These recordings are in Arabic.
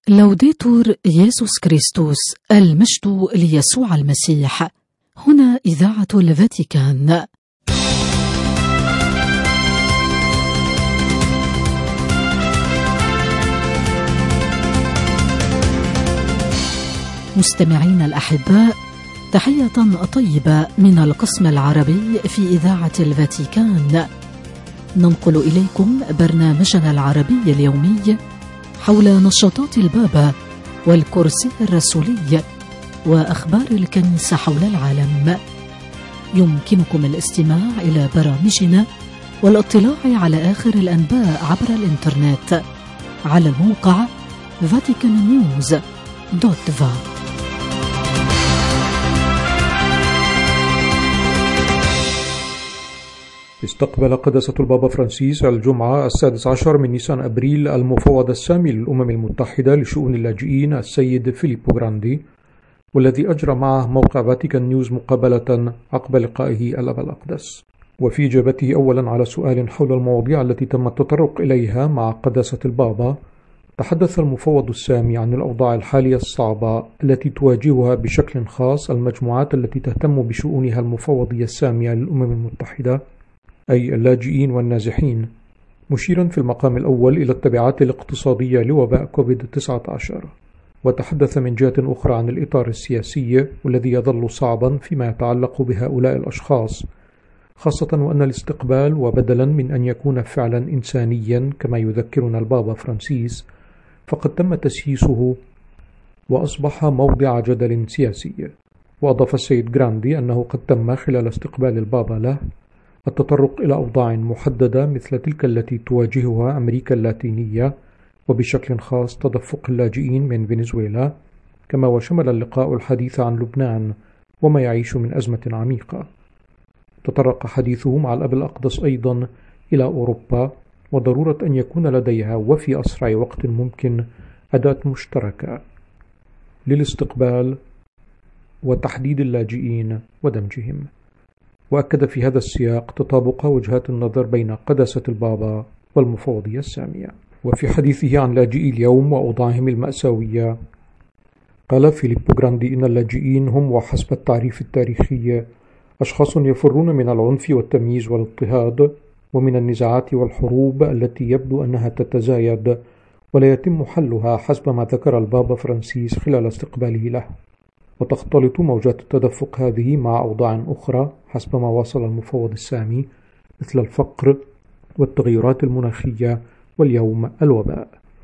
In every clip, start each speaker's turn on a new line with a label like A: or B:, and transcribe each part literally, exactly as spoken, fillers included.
A: لوديتور يسوع كريستوس، المجد ليسوع المسيح. هنا إذاعة الفاتيكان. مستمعين الأحباء، تحية طيبة من القسم العربي في إذاعة الفاتيكان. ننقل إليكم برنامجنا العربي اليومي حول نشاطات البابا والكرسي الرسولي وأخبار الكنيسة حول العالم. يمكنكم الاستماع إلى برامجنا والاطلاع على آخر الأنباء عبر الإنترنت على الموقع فاتيكان نيوز دوت فا.
B: استقبل قداسة البابا فرانسيس الجمعة السادس عشر من نيسان أبريل المفوض السامي للأمم المتحدة لشؤون اللاجئين السيد فيليبو غراندي، والذي أجرى معه موقع فاتيكان نيوز مقابلة عقب لقائه الأب الأقدس. وفي إجابته أولا على سؤال حول المواضيع التي تم التطرق إليها مع قداسة البابا، تحدث المفوض السامي عن الأوضاع الحالية الصعبة التي تواجهها بشكل خاص المجموعات التي تهتم بشؤونها المفوضية السامية للأمم المتحدة، أي اللاجئين والنازحين، مشيرا في المقام الأول إلى التبعات الاقتصادية لوباء كوفيد تسعة عشر. وتحدث من جهة أخرى عن الإطار السياسي والذي يظل صعبا فيما يتعلق بهؤلاء الأشخاص، خاصة وأن الاستقبال وبدلا من أن يكون فعلا إنسانيا كما يذكرنا البابا فرانسيس، فقد تم تسييسه وأصبح موضع جدل سياسي. وأضاف السيد غراندي أنه قد تم خلال استقبال البابا له التطرق إلى أوضاع محددة مثل تلك التي تواجهها أمريكا اللاتينية، وبشكل خاص تدفق اللاجئين من فنزويلا، كما وشمل اللقاء الحديث عن لبنان وما يعيش من أزمة عميقة. تطرق حديثه مع الأب الأقدس أيضا إلى أوروبا وضرورة أن يكون لديها وفي أسرع وقت ممكن أداة مشتركة للاستقبال وتحديد اللاجئين ودمجهم. وأكد في هذا السياق تطابق وجهات النظر بين قداسة البابا والمفوضية السامية. وفي حديثه عن لاجئي اليوم وأوضاعهم المأساوية، قال فيليبو غراندي إن اللاجئين هم وحسب التعريف التاريخي أشخاص يفرون من العنف والتمييز والاضطهاد ومن النزاعات والحروب التي يبدو أنها تتزايد ولا يتم حلها حسب ما ذكر البابا فرانسيس خلال استقباله له. وتختلط موجات التدفق هذه مع أوضاع أخرى حسب ما واصل المفوض السامي، مثل الفقر والتغيرات المناخية واليوم الوباء.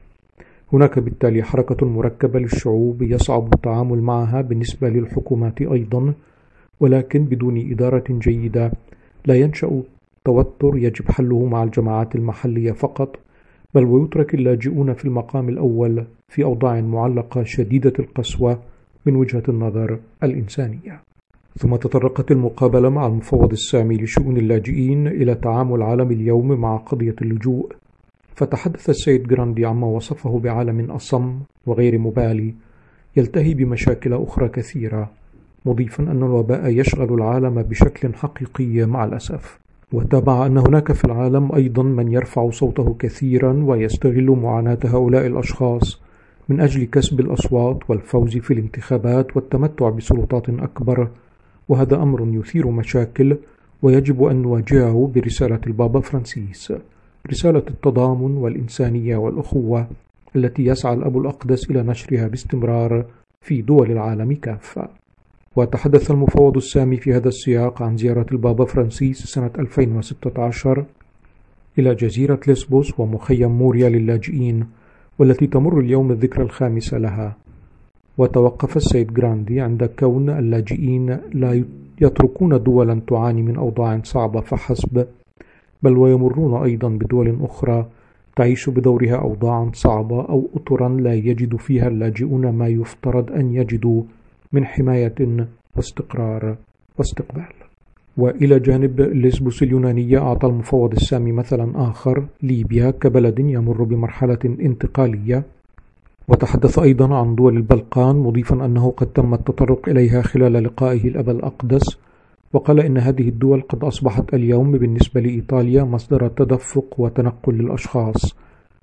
B: هناك بالتالي حركة مركبة للشعوب يصعب التعامل معها بالنسبة للحكومات أيضا، ولكن بدون إدارة جيدة لا ينشأ توتر يجب حله مع الجماعات المحلية فقط، بل ويترك اللاجئون في المقام الأول في أوضاع معلقة شديدة القسوة من وجهة النظر الإنسانية. ثم تطرقت المقابلة مع المفوض السامي لشؤون اللاجئين إلى تعامل عالم اليوم مع قضية اللجوء، فتحدث السيد غراندي عما وصفه بعالم أصم وغير مبالي يلتهي بمشاكل أخرى كثيرة، مضيفا أن الوباء يشغل العالم بشكل حقيقي مع الأسف. وتابع أن هناك في العالم أيضا من يرفع صوته كثيرا ويستغل معاناة هؤلاء الأشخاص من أجل كسب الأصوات والفوز في الانتخابات والتمتع بسلطات أكبر، وهذا أمر يثير مشاكل ويجب أن نواجهه برسالة البابا فرانسيس، رسالة التضامن والإنسانية والأخوة التي يسعى الأب الأقدس إلى نشرها باستمرار في دول العالم كافة. وتحدث المفوض السامي في هذا السياق عن زيارة البابا فرانسيس سنة ألفين وستة عشر إلى جزيرة ليسبوس ومخيم موريا للاجئين، والتي تمر اليوم الذكرى الخامسة لها. وتوقف السيد غراندي عند كون اللاجئين لا يتركون دولا تعاني من أوضاع صعبة فحسب، بل ويمرون أيضا بدول أخرى تعيش بدورها أوضاعا صعبة أو أطرا لا يجد فيها اللاجئون ما يفترض أن يجدوا من حماية واستقرار واستقبال. وإلى جانب ليسبوس اليونانية، أعطى المفوض السامي مثلا آخر ليبيا كبلد يمر بمرحلة انتقالية. وتحدث أيضا عن دول البلقان، مضيفا أنه قد تم التطرق إليها خلال لقائه الأب الأقدس، وقال إن هذه الدول قد أصبحت اليوم بالنسبة لإيطاليا مصدر تدفق وتنقل للأشخاص.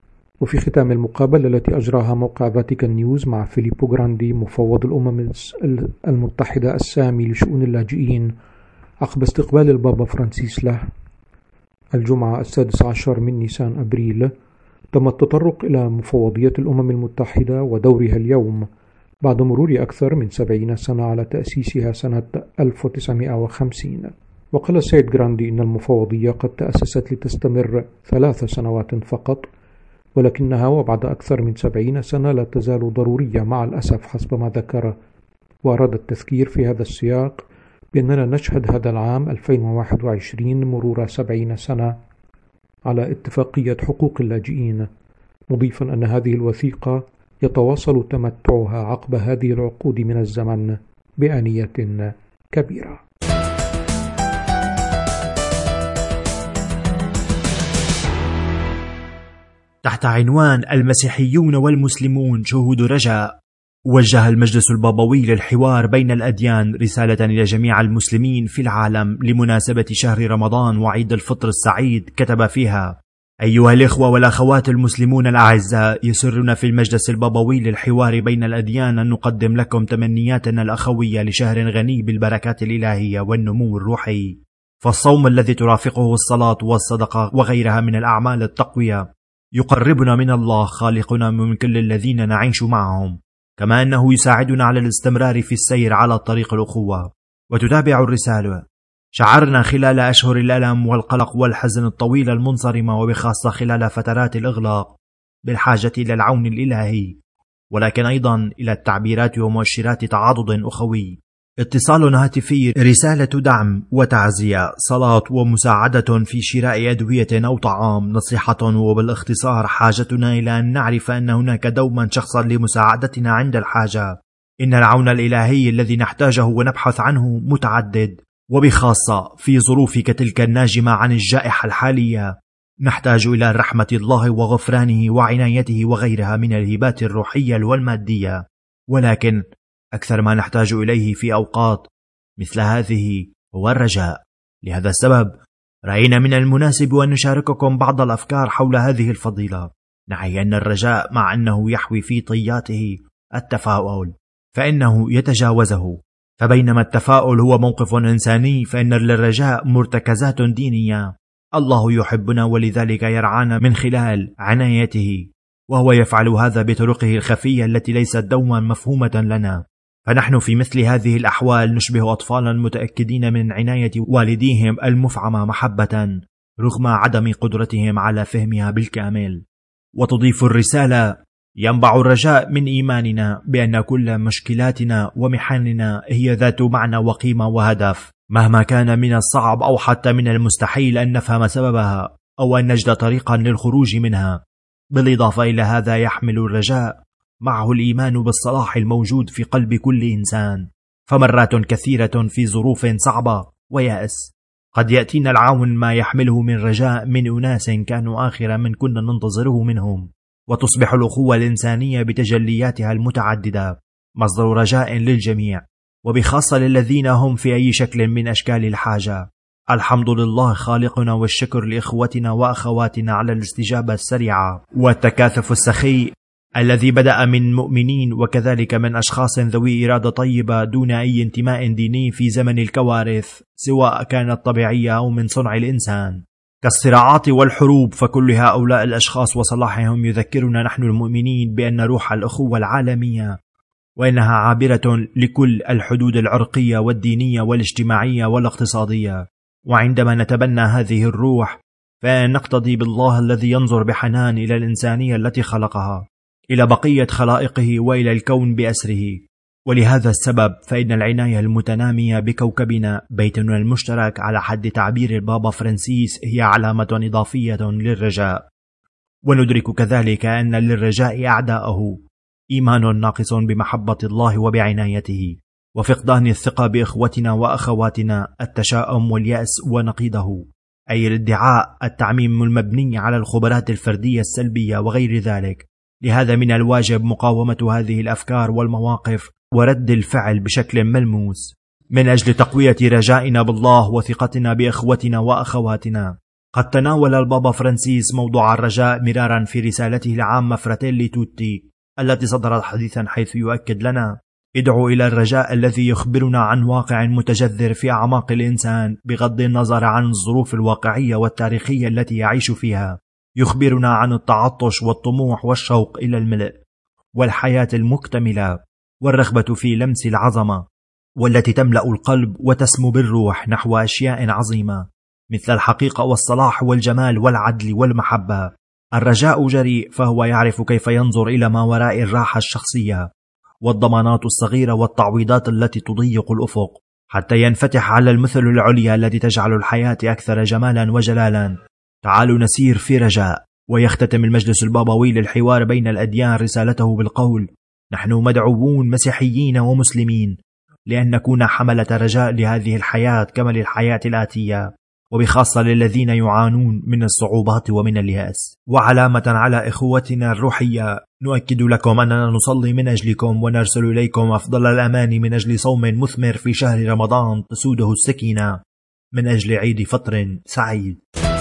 B: وفي ختام المقابلة التي أجراها موقع فاتيكان نيوز مع فيليبو جراندي مفوض الأمم المتحدة السامي لشؤون اللاجئين عقب استقبال البابا فرانسيس له الجمعة السادس عشر من نيسان أبريل، تم التطرق إلى مفوضية الأمم المتحدة ودورها اليوم بعد مرور أكثر من سبعين سنة على تأسيسها سنة ألف وتسعمائة وخمسين. وقال السيد جراندي إن المفوضية قد تأسست لتستمر ثلاث سنوات فقط، ولكنها وبعد أكثر من سبعين سنة لا تزال ضرورية مع الأسف حسب ما ذكر. وأراد التذكير في هذا السياق بأننا نشهد هذا العام ألفين وواحد وعشرين مرور سبعين سنة على اتفاقية حقوق اللاجئين، مضيفا أن هذه الوثيقة يتواصل تمتعها عقب هذه العقود من الزمن بآنية كبيرة.
C: تحت عنوان المسيحيون والمسلمون شهود رجاء، وجه المجلس البابوي للحوار بين الأديان رسالة إلى جميع المسلمين في العالم لمناسبة شهر رمضان وعيد الفطر السعيد، كتب فيها: أيها الإخوة والأخوات المسلمون الأعزاء، يسرنا في المجلس البابوي للحوار بين الأديان أن نقدم لكم تمنياتنا الأخوية لشهر غني بالبركات الإلهية والنمو الروحي. فالصوم الذي ترافقه الصلاة والصدقة وغيرها من الأعمال التقوية يقربنا من الله خالقنا من كل الذين نعيش معهم، كما أنه يساعدنا على الاستمرار في السير على طريق الأخوة. وتتابع الرسالة: شعرنا خلال أشهر الألم والقلق والحزن الطويلة المنصرمة، وبخاصة خلال فترات الإغلاق، بالحاجة إلى العون الإلهي، ولكن أيضا إلى التعبيرات ومؤشرات تعاضد أخوي. اتصال هاتفي، رسالة دعم وتعزية، صلاة ومساعدة في شراء أدوية أو طعام، نصيحة، وبالاختصار حاجتنا إلى أن نعرف أن هناك دوما شخصا لمساعدتنا عند الحاجة. إن العون الإلهي الذي نحتاجه ونبحث عنه متعدد، وبخاصة في ظروف كتلك الناجمة عن الجائحة الحالية نحتاج إلى رحمة الله وغفرانه وعنايته وغيرها من الهبات الروحية والمادية، ولكن أكثر ما نحتاج إليه في أوقات مثل هذه هو الرجاء. لهذا السبب رأينا من المناسب أن نشارككم بعض الأفكار حول هذه الفضيلة، نعي أن الرجاء مع أنه يحوي في طياته التفاؤل فإنه يتجاوزه. فبينما التفاؤل هو موقف إنساني، فإن للرجاء مرتكزات دينية. الله يحبنا ولذلك يرعانا من خلال عنايته، وهو يفعل هذا بطرقه الخفية التي ليست دوما مفهومة لنا. فنحن في مثل هذه الأحوال نشبه أطفالا متأكدين من عناية والديهم المفعمة محبة رغم عدم قدرتهم على فهمها بالكامل. وتضيف الرسالة: ينبع الرجاء من إيماننا بأن كل مشكلاتنا ومحننا هي ذات معنى وقيمة وهدف، مهما كان من الصعب أو حتى من المستحيل أن نفهم سببها أو أن نجد طريقا للخروج منها. بالإضافة إلى هذا، يحمل الرجاء معه الإيمان بالصلاح الموجود في قلب كل إنسان. فمرات كثيرة في ظروف صعبة ويأس قد يأتينا العون ما يحمله من رجاء من أناس كانوا آخر من كنا ننتظره منهم، وتصبح الأخوة الإنسانية بتجلياتها المتعددة مصدر رجاء للجميع، وبخاصة للذين هم في أي شكل من أشكال الحاجة. الحمد لله خالقنا، والشكر لإخوتنا وأخواتنا على الاستجابة السريعة والتكاثف السخي الذي بدأ من مؤمنين وكذلك من أشخاص ذوي إرادة طيبة دون أي انتماء ديني في زمن الكوارث، سواء كانت طبيعية أو من صنع الإنسان كالصراعات والحروب. فكل هؤلاء الأشخاص وصلاحهم يذكرنا نحن المؤمنين بأن روح الأخوة العالمية وإنها عابرة لكل الحدود العرقية والدينية والاجتماعية والاقتصادية. وعندما نتبنى هذه الروح فإن نقتضي بالله الذي ينظر بحنان إلى الإنسانية التي خلقها، إلى بقية خلائقه وإلى الكون بأسره. ولهذا السبب فإن العناية المتنامية بكوكبنا بيتنا المشترك على حد تعبير البابا فرانسيس هي علامة إضافية للرجاء. وندرك كذلك أن للرجاء أعداءه إيمان ناقص بمحبة الله وبعنايته، وفقدان الثقة بإخوتنا وأخواتنا، التشاؤم واليأس ونقيضه، أي الادعاء، التعميم المبني على الخبرات الفردية السلبية وغير ذلك. لهذا من الواجب مقاومة هذه الأفكار والمواقف ورد الفعل بشكل ملموس من أجل تقوية رجائنا بالله وثقتنا بإخوتنا وأخواتنا. قد تناول البابا فرانسيس موضوع الرجاء مرارا في رسالته العامة فراتيلي توتي التي صدرت حديثا، حيث يؤكد لنا: ادعو إلى الرجاء الذي يخبرنا عن واقع متجذر في أعماق الإنسان بغض النظر عن الظروف الواقعية والتاريخية التي يعيش فيها. يخبرنا عن التعطش والطموح والشوق إلى الملء والحياة المكتملة والرغبة في لمس العظمة، والتي تملأ القلب وتسمو بالروح نحو أشياء عظيمة مثل الحقيقة والصلاح والجمال والعدل والمحبة. الرجاء جريء، فهو يعرف كيف ينظر إلى ما وراء الراحة الشخصية والضمانات الصغيرة والتعويضات التي تضيق الأفق، حتى ينفتح على المثل العليا التي تجعل الحياة أكثر جمالا وجلالا. تعالوا نسير في رجاء. ويختتم المجلس البابوي للحوار بين الأديان رسالته بالقول: نحن مدعوون مسيحيين ومسلمين لأن نكون حملة رجاء لهذه الحياة كما للحياة الآتية، وبخاصة للذين يعانون من الصعوبات ومن اليأس. وعلامة على إخوتنا الروحية، نؤكد لكم أننا نصلي من أجلكم ونرسل إليكم أفضل الأماني من أجل صوم مثمر في شهر رمضان تسوده السكينة، من أجل عيد فطر سعيد.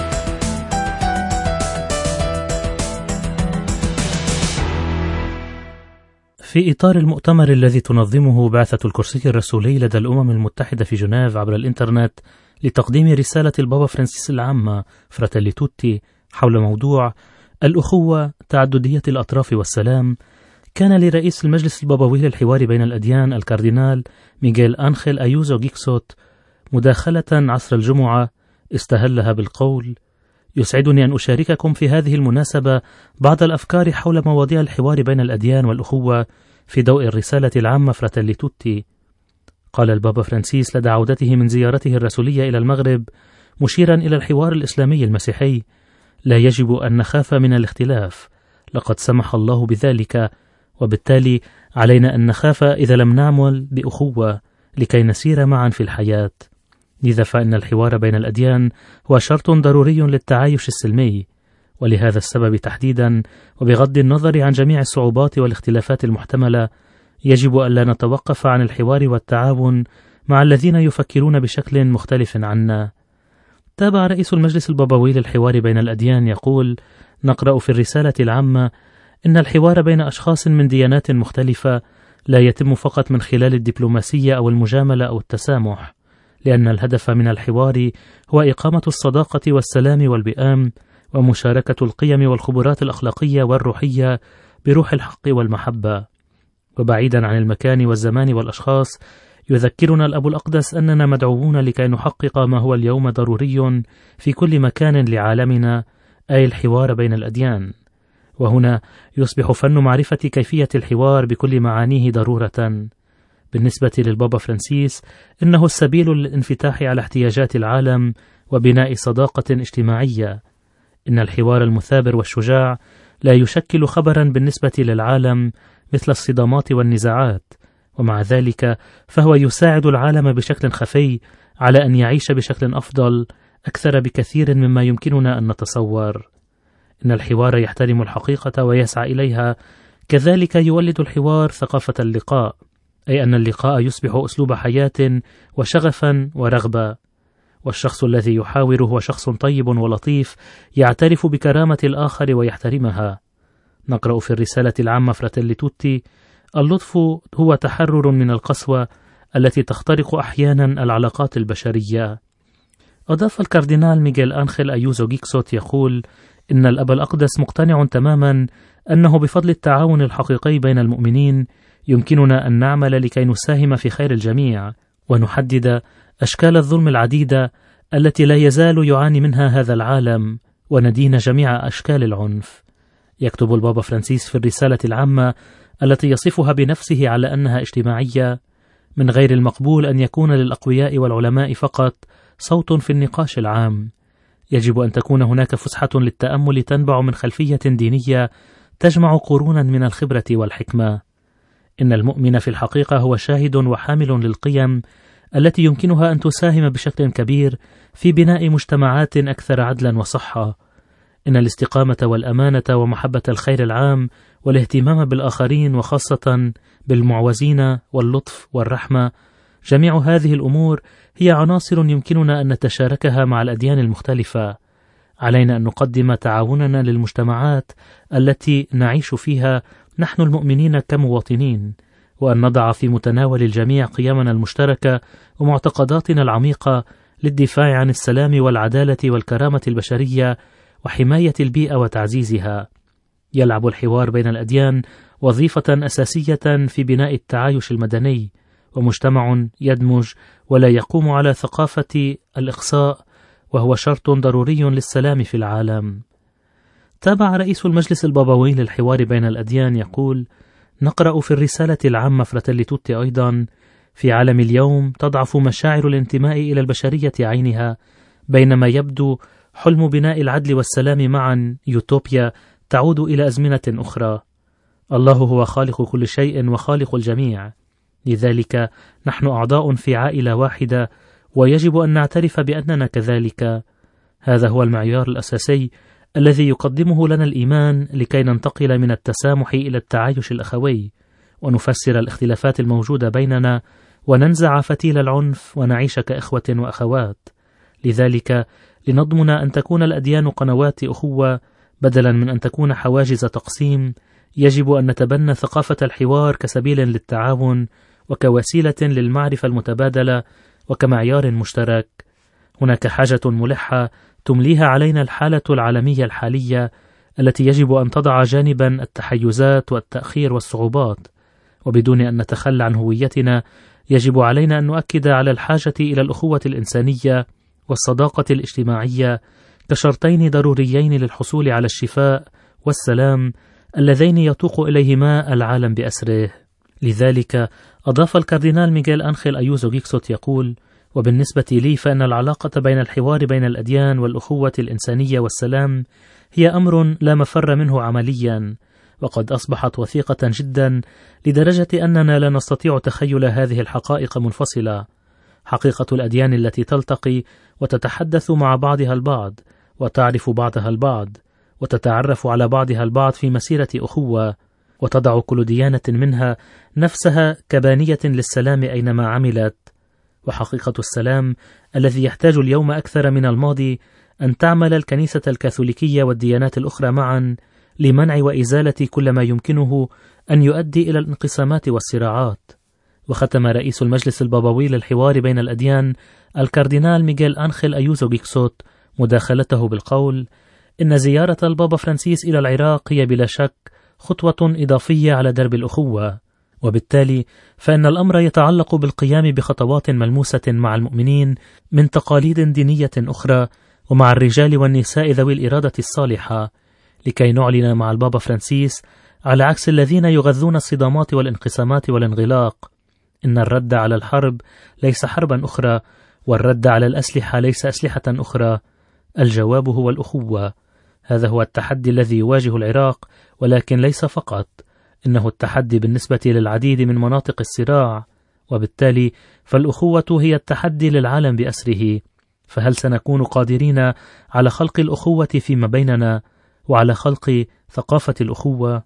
D: في إطار المؤتمر الذي تنظمه بعثة الكرسي الرسولي لدى الأمم المتحدة في جنيف عبر الإنترنت لتقديم رسالة البابا فرانسيس العامة فراتيلي توتي حول موضوع الأخوة، تعددية الأطراف والسلام، كان لرئيس المجلس البابوي للحوار بين الأديان الكاردينال ميغيل أنخيل أيوزو جيكسوت مداخلة عصر الجمعة استهلها بالقول: يسعدني أن أشارككم في هذه المناسبة بعض الأفكار حول مواضيع الحوار بين الأديان والأخوة في ضوء الرسالة العامة فراتيلي توتي. قال البابا فرانسيس لدى عودته من زيارته الرسولية إلى المغرب مشيرا إلى الحوار الإسلامي المسيحي: لا يجب أن نخاف من الاختلاف، لقد سمح الله بذلك، وبالتالي علينا أن نخاف إذا لم نعمل بأخوة لكي نسير معا في الحياة. لذا فإن الحوار بين الأديان هو شرط ضروري للتعايش السلمي، ولهذا السبب تحديدا وبغض النظر عن جميع الصعوبات والاختلافات المحتملة يجب ألا نتوقف عن الحوار والتعاون مع الذين يفكرون بشكل مختلف عنا. تابع رئيس المجلس البابوي للحوار بين الأديان يقول: نقرأ في الرسالة العامة إن الحوار بين أشخاص من ديانات مختلفة لا يتم فقط من خلال الدبلوماسية أو المجاملة أو التسامح، لأن الهدف من الحوار هو إقامة الصداقة والسلام والوئام ومشاركة القيم والخبرات الأخلاقية والروحية بروح الحق والمحبة. وبعيدا عن المكان والزمان والأشخاص، يذكرنا الأب الأقدس أننا مدعوون لكي نحقق ما هو اليوم ضروري في كل مكان لعالمنا، أي الحوار بين الأديان. وهنا يصبح فن معرفة كيفية الحوار بكل معانيه ضرورة. بالنسبة للبابا فرانسيس، إنه السبيل للانفتاح على احتياجات العالم وبناء صداقة اجتماعية. إن الحوار المثابر والشجاع لا يشكل خبرا بالنسبة للعالم مثل الصدامات والنزاعات، ومع ذلك فهو يساعد العالم بشكل خفي على أن يعيش بشكل أفضل أكثر بكثير مما يمكننا أن نتصور. إن الحوار يحترم الحقيقة ويسعى إليها، كذلك يولد الحوار ثقافة اللقاء، أي أن اللقاء يصبح أسلوب حياة وشغفا ورغبة. والشخص الذي يحاور هو شخص طيب ولطيف يعترف بكرامة الآخر ويحترمها. نقرأ في الرسالة العامة فراتيلي توتي: اللطف هو تحرر من القسوة التي تخترق أحيانا العلاقات البشرية. أضاف الكاردينال ميغيل أنخيل أيوزو جيكسوت يقول: إن الأب الأقدس مقتنع تماما أنه بفضل التعاون الحقيقي بين المؤمنين يمكننا أن نعمل لكي نساهم في خير الجميع ونحدد أشكال الظلم العديدة التي لا يزال يعاني منها هذا العالم، وندين جميع أشكال العنف. يكتب البابا فرانسيس في الرسالة العامة التي يصفها بنفسه على أنها اجتماعية: من غير المقبول أن يكون للأقوياء والعلماء فقط صوت في النقاش العام. يجب أن تكون هناك فسحة للتأمل تنبع من خلفية دينية تجمع قرونا من الخبرة والحكمة. إن المؤمن في الحقيقة هو شاهد وحامل للقيم التي يمكنها أن تساهم بشكل كبير في بناء مجتمعات أكثر عدلا وصحة. إن الاستقامة والأمانة ومحبة الخير العام والاهتمام بالآخرين وخاصة بالمعوزين واللطف والرحمة، جميع هذه الأمور هي عناصر يمكننا أن نتشاركها مع الأديان المختلفة. علينا أن نقدم تعاوننا للمجتمعات التي نعيش فيها نحن المؤمنين كمواطنين، وأن نضع في متناول الجميع قيمنا المشتركة ومعتقداتنا العميقة للدفاع عن السلام والعدالة والكرامة البشرية وحماية البيئة وتعزيزها. يلعب الحوار بين الأديان وظيفة أساسية في بناء التعايش المدني، ومجتمع يدمج ولا يقوم على ثقافة الإقصاء وهو شرط ضروري للسلام في العالم. تابع رئيس المجلس البابوي للحوار بين الأديان يقول: نقرأ في الرسالة العامة فراتيلي توتي أيضا: في عالم اليوم تضعف مشاعر الانتماء إلى البشرية عينها، بينما يبدو حلم بناء العدل والسلام معا يوتوبيا تعود إلى أزمنة أخرى. الله هو خالق كل شيء وخالق الجميع، لذلك نحن أعضاء في عائلة واحدة، ويجب أن نعترف بأننا كذلك. هذا هو المعيار الأساسي الذي يقدمه لنا الإيمان لكي ننتقل من التسامح إلى التعايش الأخوي، ونفسر الاختلافات الموجودة بيننا، وننزع فتيل العنف ونعيش كإخوة وأخوات. لذلك لنضمن أن تكون الأديان قنوات أخوة بدلا من أن تكون حواجز تقسيم، يجب أن نتبنى ثقافة الحوار كسبيل للتعاون وكوسيلة للمعرفة المتبادلة وكمعيار مشترك. هناك حاجة ملحة تمليها علينا الحالة العالمية الحالية التي يجب أن تضع جانبا التحيزات والتأخير والصعوبات، وبدون أن نتخلى عن هويتنا يجب علينا أن نؤكد على الحاجة إلى الأخوة الإنسانية والصداقة الاجتماعية كشرطين ضروريين للحصول على الشفاء والسلام اللذين يتوق إليهما العالم بأسره. لذلك أضاف الكاردينال ميغيل أنخيل أيوزو غيكسوت يقول: وبالنسبة لي فإن العلاقة بين الحوار بين الأديان والأخوة الإنسانية والسلام هي أمر لا مفر منه عمليا، وقد أصبحت وثيقة جدا لدرجة أننا لا نستطيع تخيل هذه الحقائق منفصلة. حقيقة الأديان التي تلتقي وتتحدث مع بعضها البعض وتعرف بعضها البعض وتتعرف على بعضها البعض في مسيرة أخوة، وتضع كل ديانة منها نفسها كبانية للسلام أينما عملت. وحقيقة السلام الذي يحتاج اليوم أكثر من الماضي أن تعمل الكنيسة الكاثوليكية والديانات الأخرى معا لمنع وإزالة كل ما يمكنه أن يؤدي إلى الانقسامات والصراعات. وختم رئيس المجلس البابوي للحوار بين الأديان الكاردينال ميغيل أنخيل أيوزو غيكسوت مداخلته بالقول: إن زيارة البابا فرانسيس إلى العراق هي بلا شك خطوة إضافية على درب الأخوة، وبالتالي فإن الأمر يتعلق بالقيام بخطوات ملموسة مع المؤمنين من تقاليد دينية أخرى ومع الرجال والنساء ذوي الإرادة الصالحة، لكي نعلن مع البابا فرانسيس على عكس الذين يغذون الصدامات والانقسامات والانغلاق إن الرد على الحرب ليس حربا أخرى، والرد على الأسلحة ليس أسلحة أخرى. الجواب هو الأخوة. هذا هو التحدي الذي يواجه العراق، ولكن ليس فقط، إنه التحدي بالنسبة للعديد من مناطق الصراع، وبالتالي فالأخوة هي التحدي للعالم بأسره. فهل سنكون قادرين على خلق الأخوة فيما بيننا وعلى خلق ثقافة الأخوة؟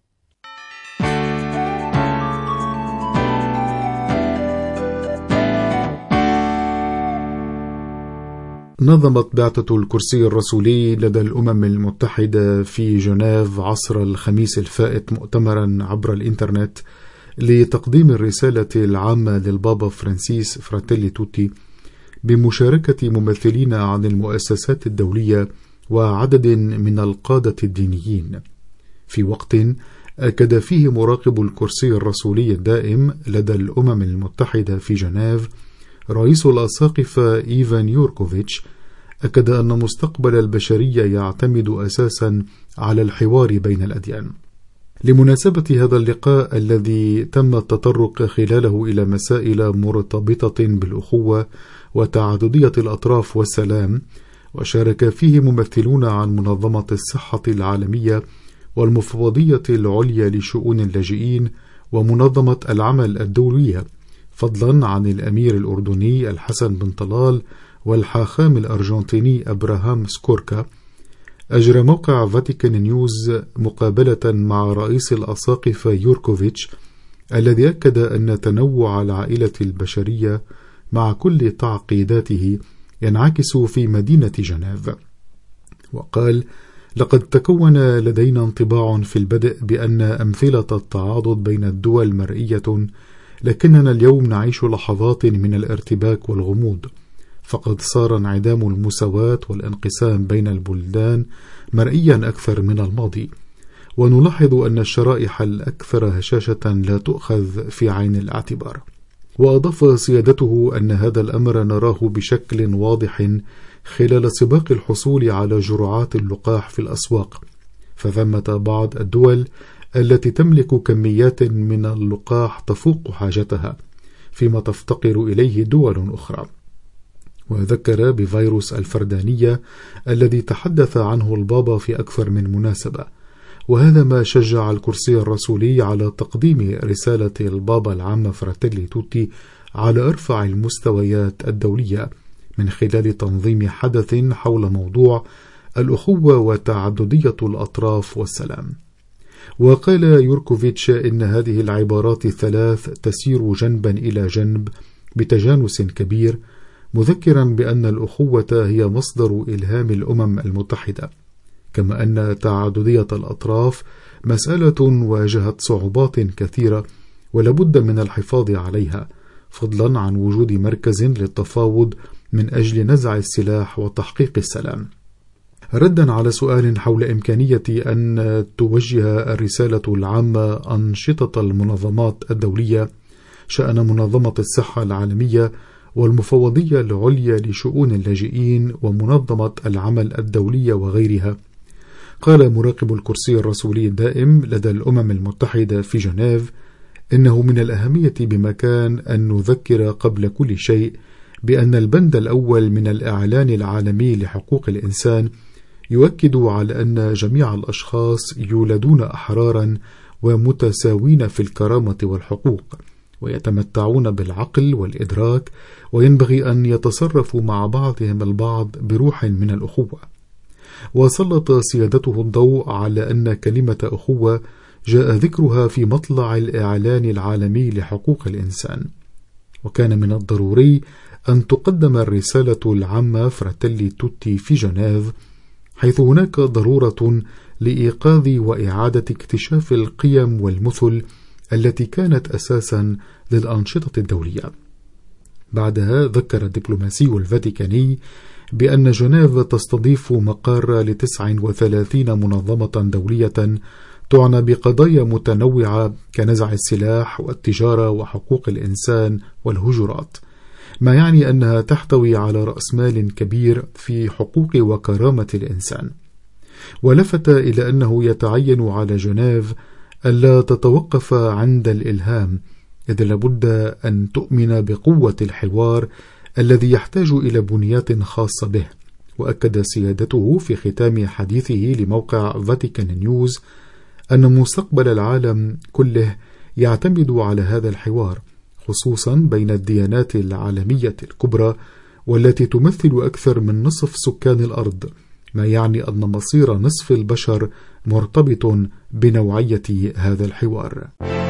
E: نظمت بعثة الكرسي الرسولي لدى الأمم المتحدة في جنيف عصر الخميس الفائت مؤتمرا عبر الإنترنت لتقديم الرسالة العامة للبابا فرانسيس فراتيلي توتي بمشاركة ممثلين عن المؤسسات الدولية وعدد من القادة الدينيين، في وقت أكد فيه مراقب الكرسي الرسولي الدائم لدى الأمم المتحدة في جنيف رئيس الأساقفة إيفان يوركوفيتش أكد أن مستقبل البشرية يعتمد أساسا على الحوار بين الأديان. لمناسبة هذا اللقاء الذي تم التطرق خلاله إلى مسائل مرتبطة بالأخوة وتعددية الأطراف والسلام، وشارك فيه ممثلون عن منظمة الصحة العالمية والمفوضية العليا لشؤون اللاجئين ومنظمة العمل الدولية، فضلا عن الأمير الأردني الحسن بن طلال والحاخام الأرجنتيني أبراهام سكوركا. أجرى موقع فاتيكان نيوز مقابلة مع رئيس الأساقفة يوركوفيتش الذي أكد أن تنوع العائلة البشرية مع كل تعقيداته ينعكس في مدينة جنيف. وقال: لقد تكون لدينا انطباع في البدء بأن أمثلة التعاضد بين الدول مرئية، لكننا اليوم نعيش لحظات من الارتباك والغموض، فقد صار انعدام المساواة والانقسام بين البلدان مرئيا أكثر من الماضي، ونلاحظ أن الشرائح الأكثر هشاشة لا تؤخذ في عين الاعتبار. وأضاف سيادته أن هذا الأمر نراه بشكل واضح خلال سباق الحصول على جرعات اللقاح في الأسواق، فثمة بعض الدول التي تملك كميات من اللقاح تفوق حاجتها، فيما تفتقر إليه دول أخرى. وذكر بفيروس الفردانية الذي تحدث عنه البابا في أكثر من مناسبة، وهذا ما شجع الكرسي الرسولي على تقديم رسالة البابا العامة فراتيلي توتي على أرفع المستويات الدولية من خلال تنظيم حدث حول موضوع الأخوة وتعددية الأطراف والسلام. وقال يوركوفيتش إن هذه العبارات الثلاث تسير جنبا إلى جنب بتجانس كبير، مذكرا بأن الأخوة هي مصدر إلهام الأمم المتحدة، كما أن تعددية الأطراف مسألة واجهت صعوبات كثيرة ولابد من الحفاظ عليها، فضلا عن وجود مركز للتفاوض من أجل نزع السلاح وتحقيق السلام. ردا على سؤال حول إمكانية أن توجه الرسالة العامة أنشطة المنظمات الدولية شأن منظمة الصحة العالمية والمفوضية العليا لشؤون اللاجئين ومنظمة العمل الدولية وغيرها، قال مراقب الكرسي الرسولي الدائم لدى الأمم المتحدة في جنيف: إنه من الأهمية بمكان أن نذكر قبل كل شيء بأن البند الأول من الإعلان العالمي لحقوق الإنسان يؤكد على أن جميع الأشخاص يولدون أحرارا ومتساوين في الكرامة والحقوق، ويتمتعون بالعقل والإدراك، وينبغي أن يتصرفوا مع بعضهم البعض بروح من الأخوة. وسلط سيادته الضوء على أن كلمة أخوة جاء ذكرها في مطلع الإعلان العالمي لحقوق الإنسان، وكان من الضروري أن تقدم الرسالة العامة فراتيلي توتي في جنيف، حيث هناك ضرورة لإيقاظ وإعادة اكتشاف القيم والمثل التي كانت أساسا للأنشطة الدولية. بعدها ذكر الدبلوماسي الفاتيكاني بأن جنيف تستضيف مقر لتسع وثلاثين منظمة دولية تعنى بقضايا متنوعة كنزع السلاح والتجارة وحقوق الإنسان والهجرات، ما يعني أنها تحتوي على رأس مال كبير في حقوق وكرامة الإنسان. ولفت إلى أنه يتعين على جنيف ألا تتوقف عند الإلهام، إذ لابد أن تؤمن بقوة الحوار الذي يحتاج إلى بنيات خاصة به. وأكد سيادته في ختام حديثه لموقع فاتيكان نيوز أن مستقبل العالم كله يعتمد على هذا الحوار، خصوصا بين الديانات العالمية الكبرى والتي تمثل أكثر من نصف سكان الأرض، ما يعني أن مصير نصف البشر مرتبط بنوعية هذا الحوار.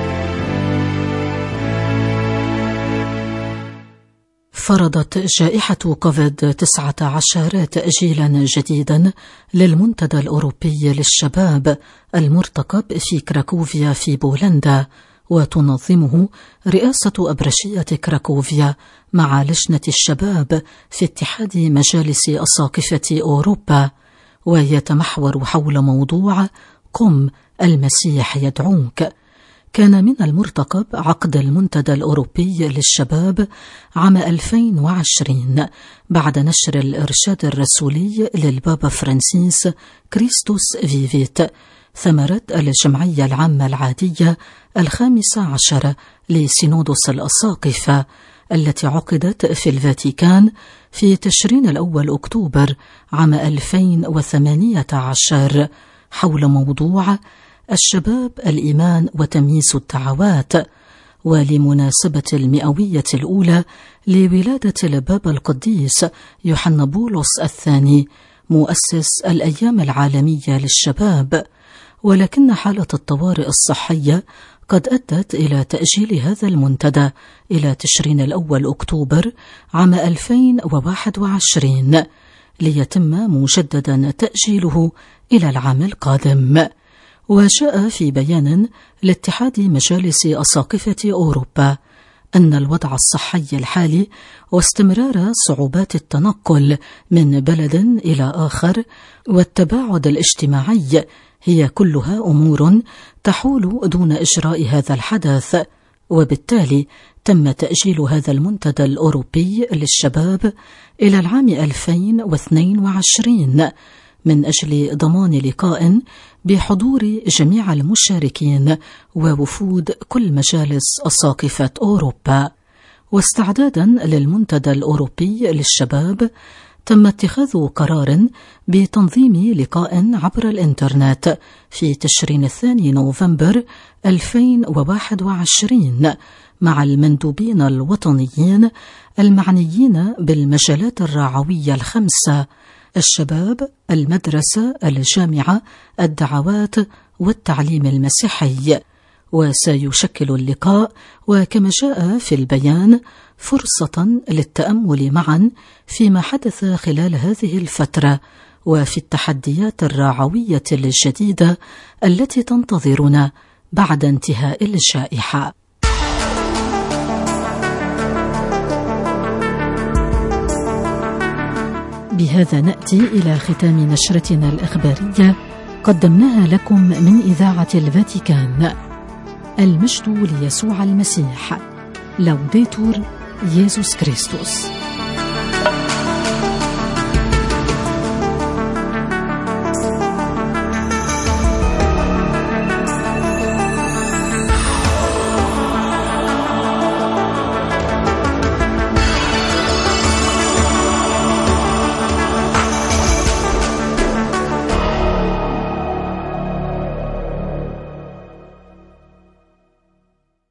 A: فرضت جائحة كوفيد تسعة عشر تأجيلا جديدا للمنتدى الأوروبي للشباب المرتقب في كراكوفيا في بولندا، وتنظمه رئاسة أبرشية كراكوفيا مع لجنة الشباب في اتحاد مجالس أساقفة أوروبا، ويتمحور حول موضوع قم المسيح يدعوك. كان من المرتقب عقد المنتدى الأوروبي للشباب عام ألفين وعشرين بعد نشر الإرشاد الرسولي للبابا فرانسيس كريستوس فيفيت، ثمرة الجمعية العامة العادية الخامسة عشر لسينودوس الأساقفة التي عقدت في الفاتيكان في تشرين الأول أكتوبر عام ألفين وثمانية عشر حول موضوع الشباب، الإيمان وتمييز الدعوات. ولمناسبة المئوية الأولى لولادة البابا القديس يوحنا بولس الثاني مؤسس الأيام العالمية للشباب، ولكن حالة الطوارئ الصحية قد أدت إلى تأجيل هذا المنتدى إلى تشرين الأول أكتوبر عام ألفين وواحد وعشرين، ليتم مجددا تأجيله إلى العام القادم. وجاء في بيان لاتحاد مجالس أساقفة أوروبا أن الوضع الصحي الحالي واستمرار صعوبات التنقل من بلد إلى آخر والتباعد الاجتماعي هي كلها أمور تحول دون إجراء هذا الحدث، وبالتالي تم تأجيل هذا المنتدى الأوروبي للشباب إلى العام ألفين واثنين وعشرين من أجل ضمان لقاء بحضور جميع المشاركين ووفود كل مجالس أساقفة أوروبا. واستعدادا للمنتدى الأوروبي للشباب تم اتخاذ قرار بتنظيم لقاء عبر الإنترنت في تشرين الثاني نوفمبر ألفين وواحد وعشرين مع المندوبين الوطنيين المعنيين بالمجالات الرعوية الخمسة: الشباب، المدرسة، الجامعة، الدعوات والتعليم المسيحي. وسيشكل اللقاء وكما جاء في البيان فرصة للتأمل معا فيما حدث خلال هذه الفترة وفي التحديات الرعوية الجديدة التي تنتظرنا بعد انتهاء الجائحة. بهذا نأتي إلى ختام نشرتنا الإخبارية قدمناها لكم من إذاعة الفاتيكان. المجد ليسوع المسيح. لوديتور يسوع كريستوس.